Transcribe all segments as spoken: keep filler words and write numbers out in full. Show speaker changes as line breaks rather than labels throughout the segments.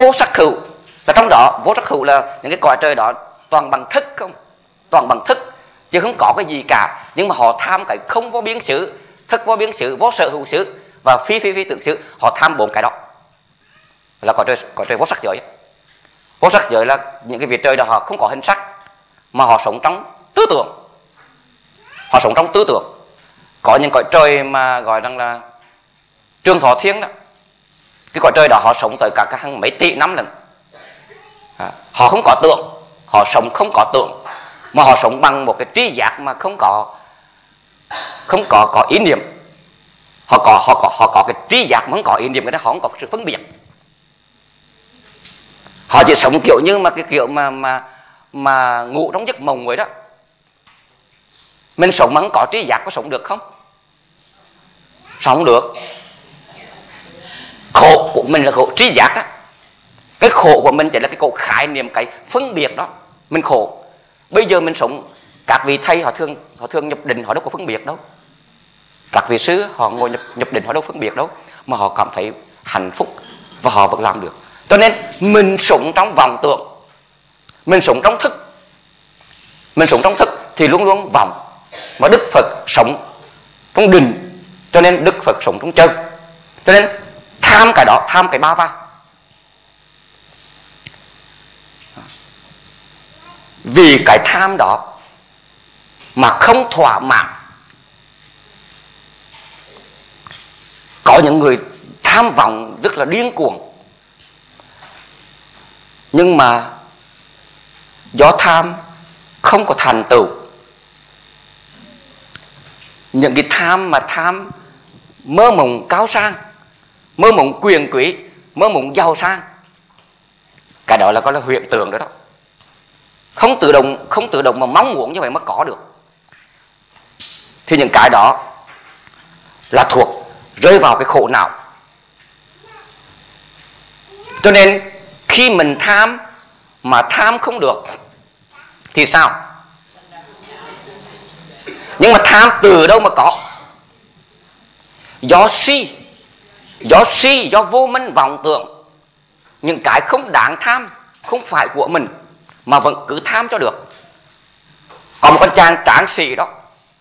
vô sắc hữu là trong đó. Vô sắc hữu là những cái cõi trời đó toàn bằng thức không, toàn bằng thức chứ không có cái gì cả. Nhưng mà họ tham cái không vô biến xứ, thức vô biến xứ, vô sở hữu xứ và phi phi phi tưởng xứ. Họ tham bốn cái đó là cõi trời, cõi trời vô sắc giới. Vô sắc giới là những cái vị trời đó họ không có hình sắc mà họ sống trong tư tưởng, họ sống trong tư tưởng. Có những cõi trời mà gọi rằng là Trường Thọ Thiên đó, cái cõi trời đó họ sống tới cả hàng mấy tỷ năm lần. À, họ không có tưởng, họ sống không có tưởng, mà họ sống bằng một cái tri giác mà không có không có có ý niệm. Họ có họ có họ có cái tri giác mà không có ý niệm, cái đó họ không có sự phân biệt. Họ chỉ sống kiểu như mà cái kiểu mà mà mà ngủ trong giấc mộng vậy đó. Mình sống mà không có tri giác có sống được không? Sống được. Khổ của mình là khổ tri giác đó. Cái khổ của mình chỉ là cái khổ khái niệm, cái phân biệt đó. Mình khổ. Bây giờ mình sống, các vị thầy họ thường họ thường nhập định, họ đâu có phân biệt đâu. Các vị sư họ ngồi nhập, nhập định họ đâu phân biệt đâu, mà họ cảm thấy hạnh phúc và họ vẫn làm được. Cho nên mình sống trong vọng tưởng, mình sống trong thức, mình sống trong thức thì luôn luôn vọng. Mà Đức Phật sống trong định, cho nên Đức Phật sống trong chân. Cho nên tham cái đó, tham cái ba va. Vì cái tham đó mà không thỏa mãn. Có những người tham vọng rất là điên cuồng, nhưng mà do tham không có thành tựu. Những cái tham mà tham mơ mộng cao sang, mơ mộng quyền quý, mơ mộng giàu sang, cái đó là gọi là huyễn tưởng đó đó. Không tự động, không tự động mà mong muốn như vậy mới có được. Thì những cái đó là thuộc rơi vào cái khổ não. Cho nên khi mình tham mà tham không được thì sao? Nhưng mà tham từ đâu mà có? Do si, do si, do vô minh vọng tưởng. Những cái không đáng tham, không phải của mình mà vẫn cứ tham cho được. Có một con chàng tráng sĩ đó,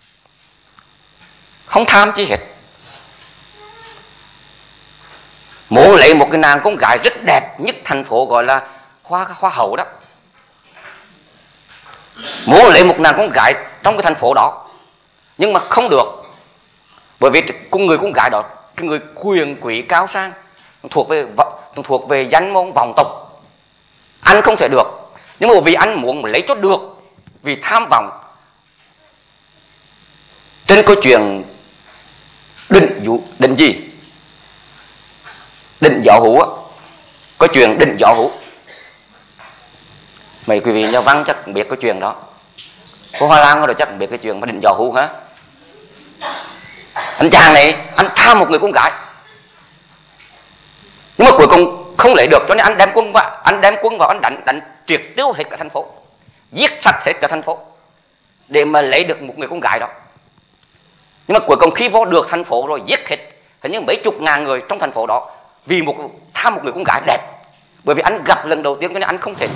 không tham chi hết, muốn lấy một cái nàng con gái rất đẹp nhất thành phố, gọi là hoa hoa hậu đó. Muốn lấy một nàng con gái trong cái thành phố đó, nhưng mà không được, bởi vì con người con gái đó, cái người quyền quý cao sang, thuộc về thuộc về danh môn vọng tộc, anh không thể được. Nhưng mà vì anh muốn lấy cho được, vì tham vọng. Trên câu chuyện định dụ, định gì? Định gió hữu á. Có chuyện định gió hữu. Mấy quý vị nhà văn chắc cũng biết cái chuyện đó. Cô Hoa Lan rồi chắc cũng biết cái chuyện mà định gió hữu hả? Anh chàng này, anh tham một người con gái, nhưng mà cuối cùng không lấy được, cho nên anh đem quân vào, anh đem quân vào anh đánh đánh triệt tiêu hết cả thành phố, giết sạch hết cả thành phố để mà lấy được một người con gái đó. Nhưng mà cuối cùng khi vô được thành phố rồi giết hết hình như mấy chục ngàn người trong thành phố đó vì một tham một người con gái đẹp, bởi vì anh gặp lần đầu tiên cho nên anh không thể.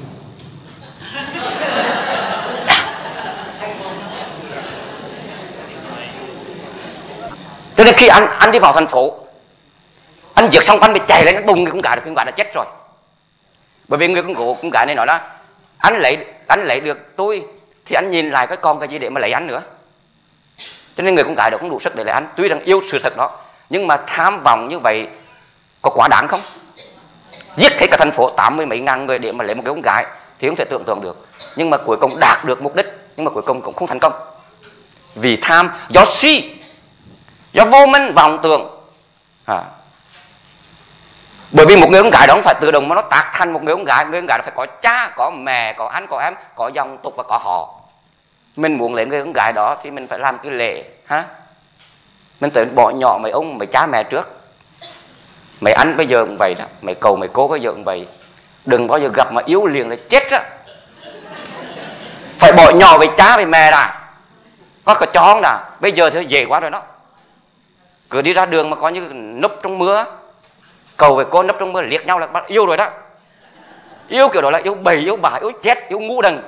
Cho nên khi anh anh đi vào thành phố, anh giết xong anh mới chạy lên, anh bùng người con gái, được con gái đã chết rồi. Bởi vì người con gái, con gái này nói đó, anh lấy anh lấy được tôi thì anh nhìn lại cái con cái gì để mà lấy anh nữa. Cho nên người con gái đó không đủ sức để lấy anh. Tuy rằng yêu sự thật đó, nhưng mà tham vọng như vậy có quá đáng không? Giết hết cả thành phố tám mươi mấy ngàn người để mà lấy một cái con gái thì không thể tưởng tượng được. Nhưng mà cuối cùng đạt được mục đích, nhưng mà cuối cùng cũng không thành công. Vì tham, do si, do vô minh vọng tưởng. À. Bởi vì một người con gái đó không phải tự động mà nó tác thành một người con gái. Người con gái đó phải có cha, có mẹ, có anh, có em, có dòng tộc và có họ. Mình muốn lấy người con gái đó thì mình phải làm cái lễ ha. Mình phải bỏ nhỏ mấy ông, mấy cha mẹ trước. Mấy anh bây giờ cũng vậy đó, mấy cậu, mấy cô bây giờ cũng vậy. Đừng bao giờ gặp mà yếu liền là chết á. Phải bỏ nhỏ với cha với mẹ đã. Có cái chó đã. Bây giờ thì dễ quá rồi đó. Cứ đi ra đường mà có như núp trong mưa, cậu với cô nấp trong mơ liếc nhau là bắt yêu rồi đó. Yêu kiểu đó là yêu bầy, yêu bà, yêu chết, yêu ngu đần.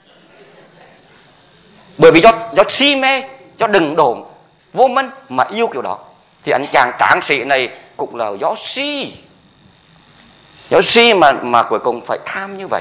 Bởi vì do, do si mê, do đừng đổn vô minh mà yêu kiểu đó. Thì anh chàng tráng sĩ này cũng là do si. Do si mà, mà cuối cùng phải tham như vậy.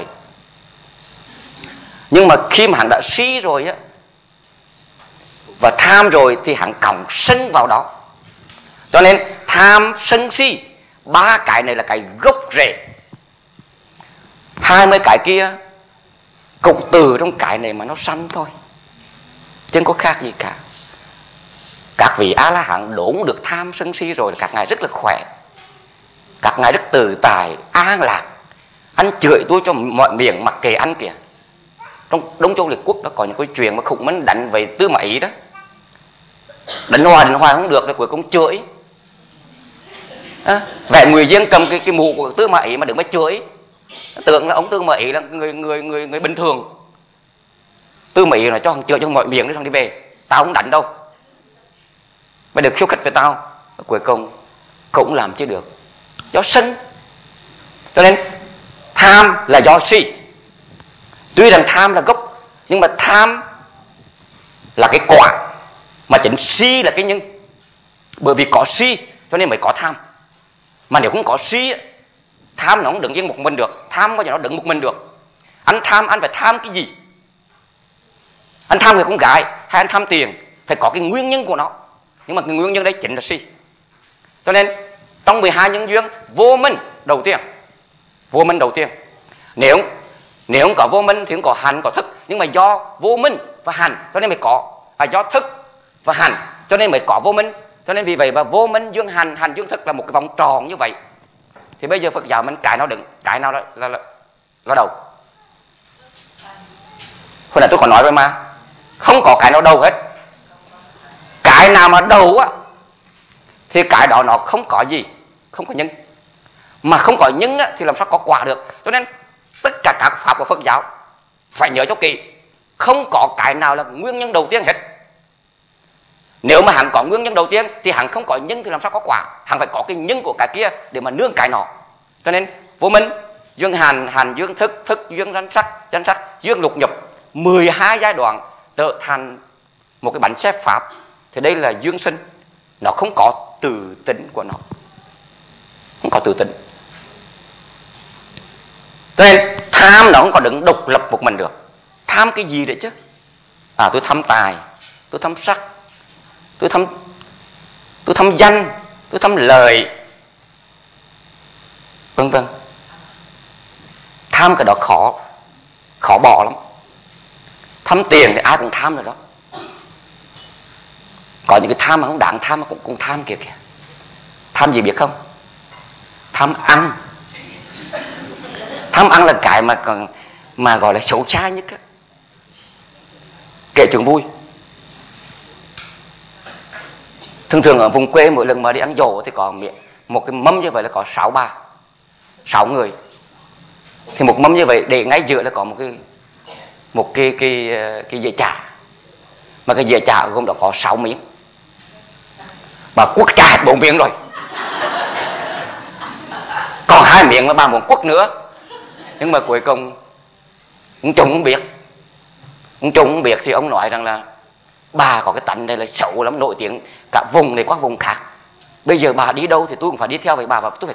Nhưng mà khi mà hắn đã si rồi á, và tham rồi thì hắn còng sân vào đó. Cho nên tham, sân, si, ba cái này là cái gốc rễ. Hai mươi cái kia cũng từ trong cái này mà nó sanh thôi, chứ không có khác gì cả. Các vị A-la-hán đốn được tham sân si rồi, các ngài rất là khỏe, các ngài rất tự tại, an lạc. Anh chửi tôi cho mọi miệng mặc kệ anh kìa. Trong Đông Châu Liệt Quốc đó có những cái chuyện mà Khổng Minh đánh về Tư Mã Ý đó, đánh hoài đánh hoài không được, rồi cuối cùng chửi. À, vậy người riêng cầm cái, cái mũ của Tư Mã Ý mà đừng mới chửi, tưởng là ông Tư Mã Ý là người người người người bình thường. Tư Mã Ý là cho thằng chửi cho mọi miệng đi, thằng đi về, tao không đánh đâu, mày được khiêu khích với tao. Cuối cùng cũng làm chứ được, do sân. Cho nên tham là do si. Tuy rằng tham là gốc, nhưng mà tham là cái quả, mà chính si là cái nhân. Bởi vì có si cho nên mới có tham. Mà nếu không có si, tham nó không đứng yên một mình được. Tham bao giờ nó đứng một mình được. Anh tham, anh phải tham cái gì? Anh tham người con gái hay anh tham tiền, phải có cái nguyên nhân của nó. Nhưng mà cái nguyên nhân đấy chính là si. Cho nên trong mười hai nhân duyên, vô minh đầu tiên. Vô minh đầu tiên. Nếu nếu không có vô minh thì không có hành, có thức. Nhưng mà do vô minh và hành cho nên mới có, à, do thức và hành cho nên mới có vô minh. Cho nên vì vậy mà vô minh duyên hành, hành duyên thức là một cái vòng tròn như vậy. Thì bây giờ Phật giáo mình cái nào đừng, cái nào là, là, là, là đầu. Hồi nãy tôi còn nói rồi mà, không có cái nào đầu hết. Cái nào mà đầu á thì cái đó nó không có gì, không có nhân. Mà không có nhân á thì làm sao có quả được. Cho nên tất cả các pháp của Phật giáo phải nhớ cho kỹ, không có cái nào là nguyên nhân đầu tiên hết. Nếu mà hắn có nguyên nhân đầu tiên thì hắn không có nhân thì làm sao có quả. Hắn phải có cái nhân của cái kia để mà nương cái nọ. Cho nên vô minh, duyên hành, hành duyên thức, thức duyên danh sắc, danh sắc duyên lục nhập, mười hai giai đoạn trở thành một cái bánh xe pháp. Thì đây là duyên sinh, nó không có tự tính của nó, không có tự tính. Cho nên tham nó không có đứng độc lập một mình được. Tham cái gì đấy chứ? À, tôi tham tài, tôi tham sắc, tôi tham tôi tham danh, tôi tham lợi, vân vân. Tham cái đó khó khó bỏ lắm. Tham tiền thì ai cũng tham rồi đó. Có những cái tham mà không đáng tham mà cũng cũng tham kìa kìa. Tham gì biết không? Tham ăn. Tham ăn là cái mà còn mà gọi là xấu xa nhất á. Kể chuyện vui. Thường thường ở vùng quê mỗi lần mà đi ăn dỗ thì có một cái mâm như vậy là có sáu bà, sáu người. Thì một mâm như vậy để ngay giữa là có một cái một cái cái cái dĩa chả. Mà cái dĩa chả gồm đó có sáu miếng. Bà quất chả hết bốn miếng rồi. Còn hai miếng mà bà muốn quất nữa. Nhưng mà cuối cùng ông Trung không biết. Ông Trung không biết thì ông nói rằng là bà có cái tánh này là xấu lắm, nổi tiếng cả vùng này qua vùng khác. Bây giờ bà đi đâu thì tôi cũng phải đi theo với bà, và tôi phải